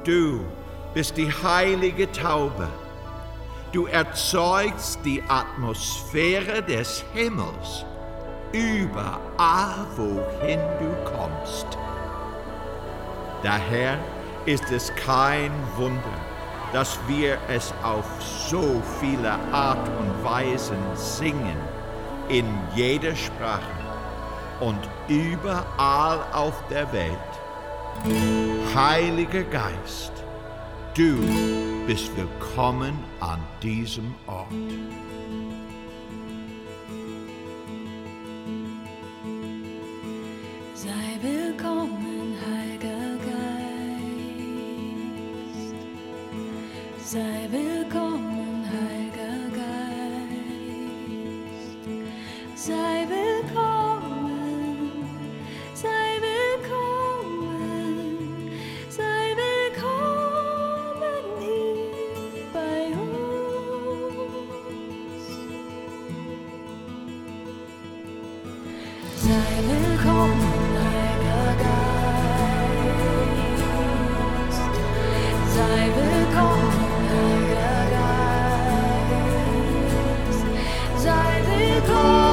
Du bist die heilige Taube. Du erzeugst die Atmosphäre des Himmels überall, wohin du kommst. Daher ist es kein Wunder, dass wir es auf so viele Art und Weisen singen, in jeder Sprache und überall auf der Welt. Heiliger Geist, du bist willkommen an diesem Ort. Sei willkommen, Heiliger Geist. Sei willkommen, Heiliger Geist. Sei willkommen, sei willkommen, sei willkommen hier bei uns. Sei willkommen, Heiliger Geist. Sei willkommen, Heiliger Geist. Sei willkommen.